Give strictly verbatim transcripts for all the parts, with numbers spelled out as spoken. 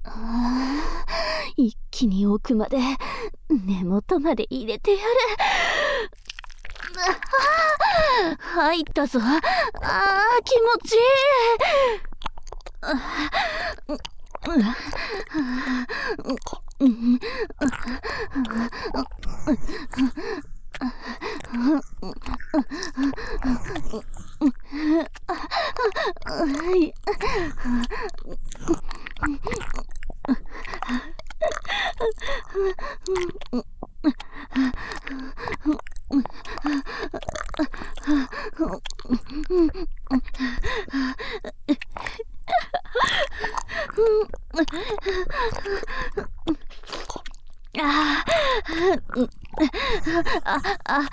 あー、一気に奥まで根元まで入れてやる。あ入ったぞ。あー気持ちいい。あうんああ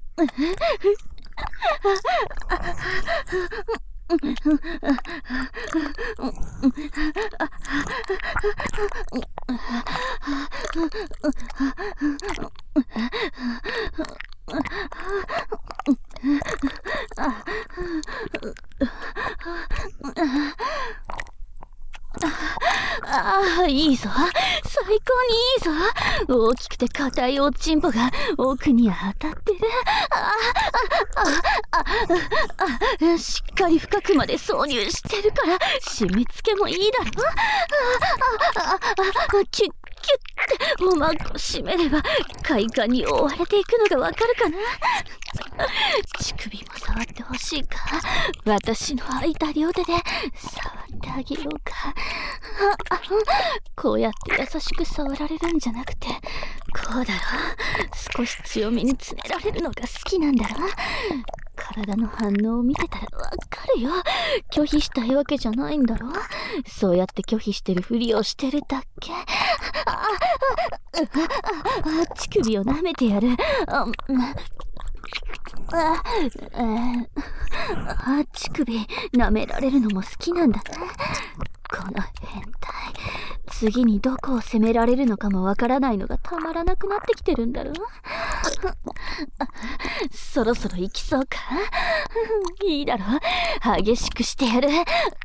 ああいいぞ、最高にいいぞ。大きくて硬いおっちんぽが奥に当たってる。あああああしっかり深くまで挿入してるから締め付けもいいだろ。ああああキュッキュッっておまんこ締めれば快感に覆われていくのがわかるかな。乳首も触ってほしいか。私の空いた両手で触ってあげようか。ああこうやって優しく触られるんじゃなくてこうだろ。少し強めにつねられるのが好きなんだろ。体の反応を見てたらわかるよ。拒否したいわけじゃないんだろ。そうやって拒否してるふりをしてるだけ。あああ乳首を舐めてやる。あああ乳首舐められるのも好きなんだね。この変態、次にどこを責められるのかもわからないのがたまらなくなってきてるんだろ。そろそろ行きそうか。いいだろ、激しくしてやる。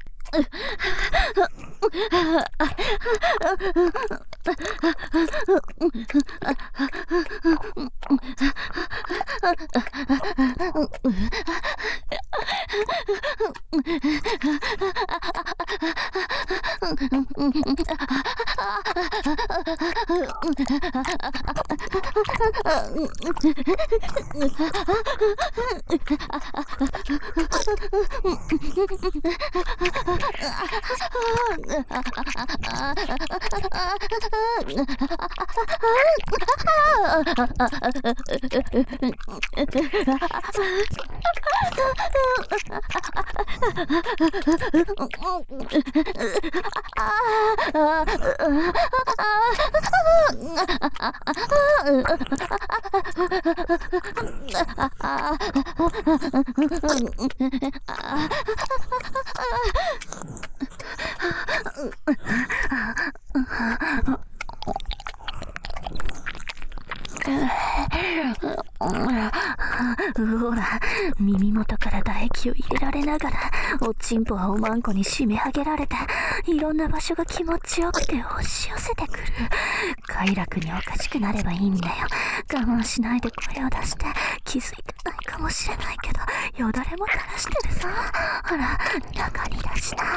ほら、耳元から唾液を入れられながらおちんぽはおまんこに締め上げられて、いろんな場所が気持ちよくて押し寄せてくる。快楽におかしくなればいいんだよ。我慢しないで声を出して。気づいてないかもしれないけどよだれも垂らしてるぞ。ほら中に出しな。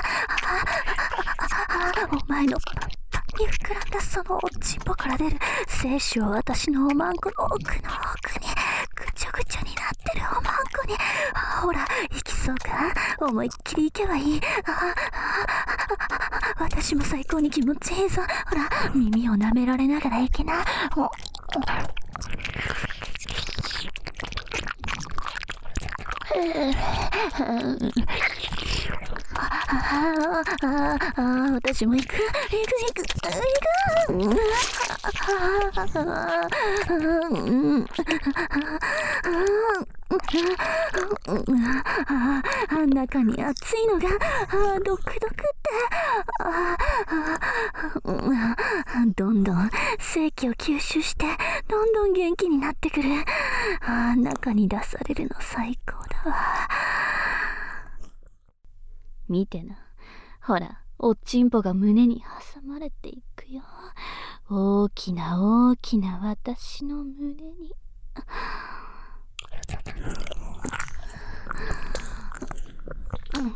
お前のパンパンに膨らんだそのおちんぽから出る精子を私のおまんこの奥の奥にぐちょぐちょになってるおまんこに。ほら行きそうか。思いっきり行けばいい。私も最高に気持ちいいぞ。ほら耳を舐められながら行けな。あああ私も行く行く行く行く。中に熱いのがドクドクってどんどん精気を吸収してどんどん元気になってくる。中に出されるの最高だわ。見てな、ほらおちんぽが胸に挟まれていくよ。大きな大きな私の胸に。うん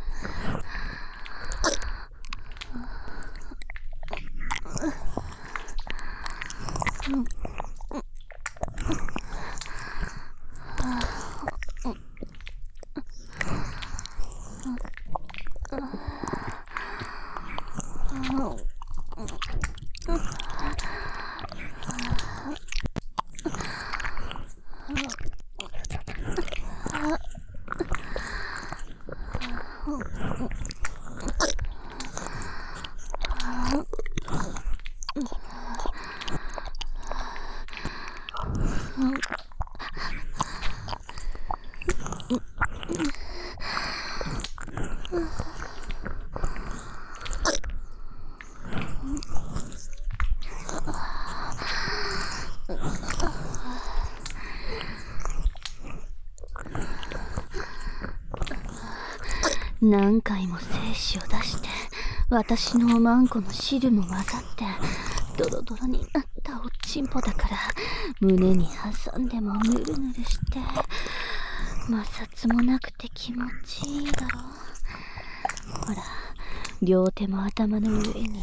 何回も精子を出して私のおまんこの汁も混ざってドロドロになったおちんぽだから胸に挟んでもぬるぬるして摩擦もなくて気持ちいいだろ。ほら、両手も頭の上に上げて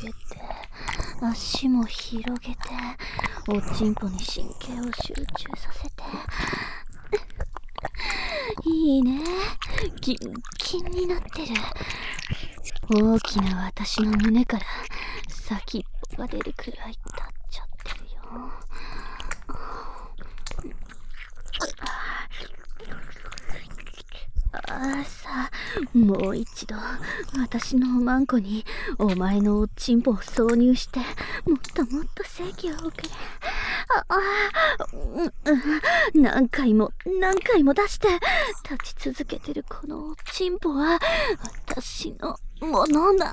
足も広げておちんぽに神経を集中させていいね、キンキンになってる。大きな私の胸から先っぽが出るくらい立っちゃってるよ。ああさあ、もう一度私のおまんこにお前のおちんぽを挿入してもっともっと精気を送れ。ああ、うん、何回も何回も出して立ち続けてるこのおちんぽは私のものなんだよ。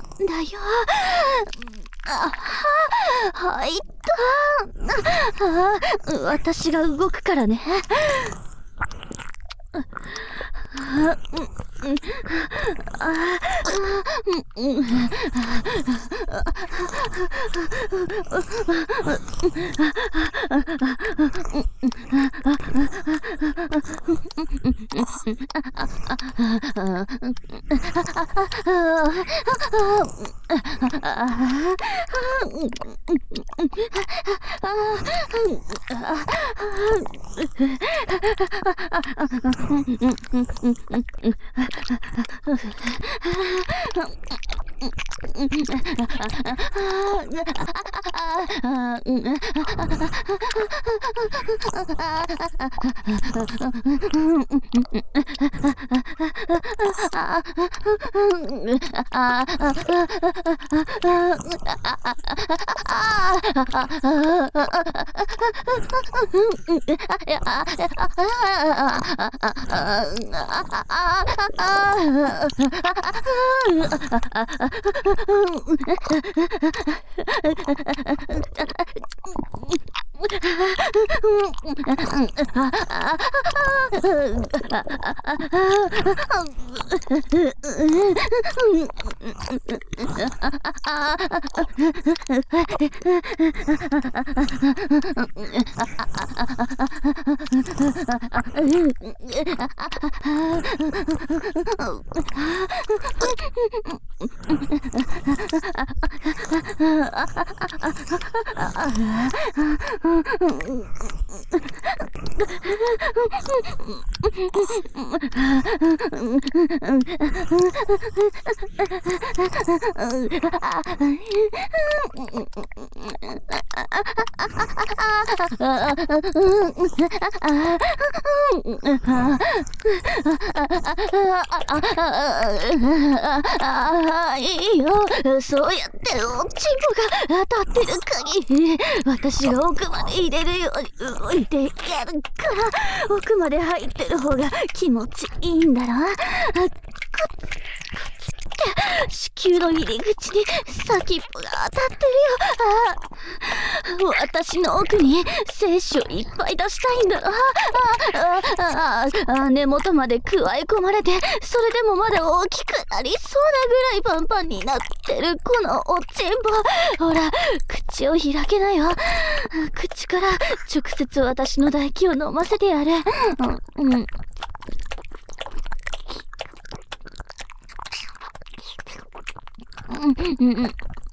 ああ、入った。ああ、私が動くからね。あ、うん、うん、あ、うん、うん、いいよ、そうやっておちんぽが当たってる限り私が奥まで入れるように動いてやるから奥まで入ってる方が気持ちいいんだろ。子宮の入り口に先っぽが当たってるよ。あ私の奥に精子をいっぱい出したいんだろ。あああああ、根元までくわえ込まれて、それでもまだ大きくなりそうなぐらいパンパンになってるこのおちんぼ。ほら、口を開けなよ。口から直接私の唾液を飲ませてやる。うん、うん。うんうんうん。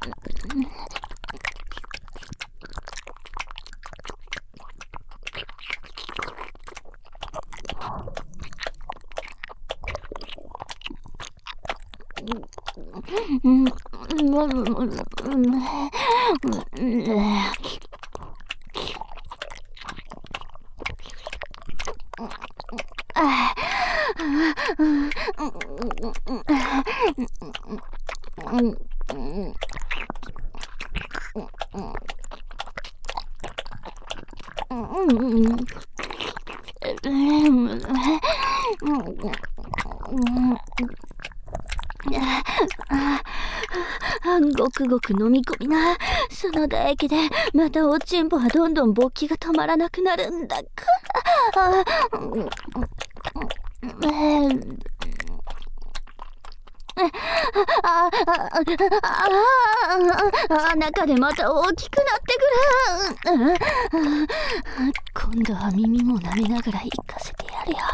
ごくごく飲み込みな。その唾液でまたおちんぽはどんどん勃起が止まらなくなるんだか。あああ、中でまた大きくなってくる。今度は耳も舐めながら行かせてやるよ。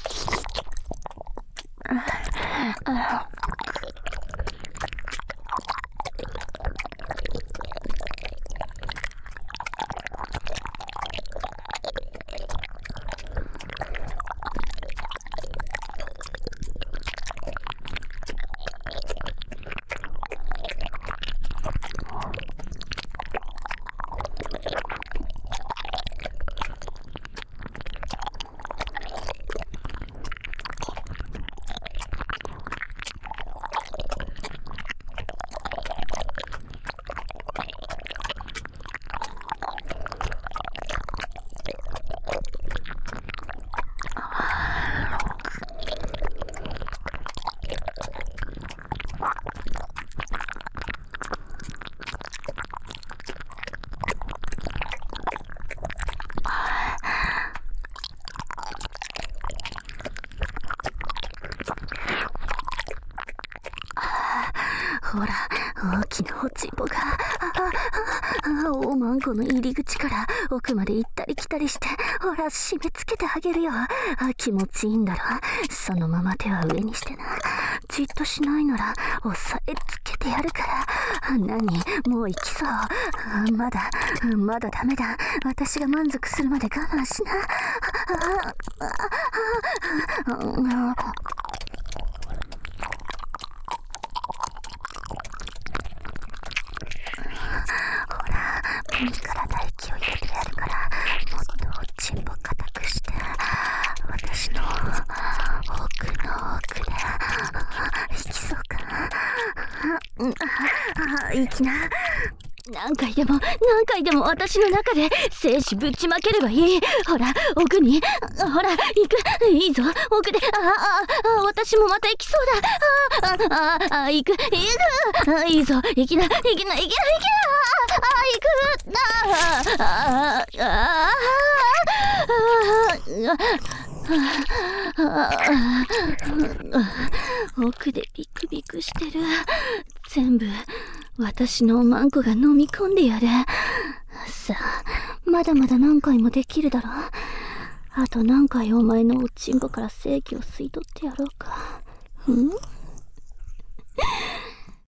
ほら、大きなおちんぼが、ああ、おまんこの入り口から奥まで行ったり来たりして、ほら、締め付けてあげるよ。あ、気持ちいいんだろ。そのまま手は上にしてな。じっとしないなら、押さえつけてやるから。何？もう行きそう。まだ、まだダメだ。私が満足するまで我慢しな。耳から唾液を入れてやるから、もっとおちんぼ固くして、私の奥の奥で引きそうか。あ、いきな。何回でも何回でも私の中で精子ぶちまければいい。ほら、奥に、ほら、行く。いいぞ、奥で。ああ、あ、私もまた行きそうだ。ああ、あ、あ、行く、行く。あ、いいぞ、行きな、行きな、行きな、行きな。あ、行く。ああ、ああ、奥でビクビクしてる。全部私のおまんこが飲み込んでやる。さあ、まだまだ何回もできるだろ。あと何回お前のおちんこから精気を吸い取ってやろうか。ん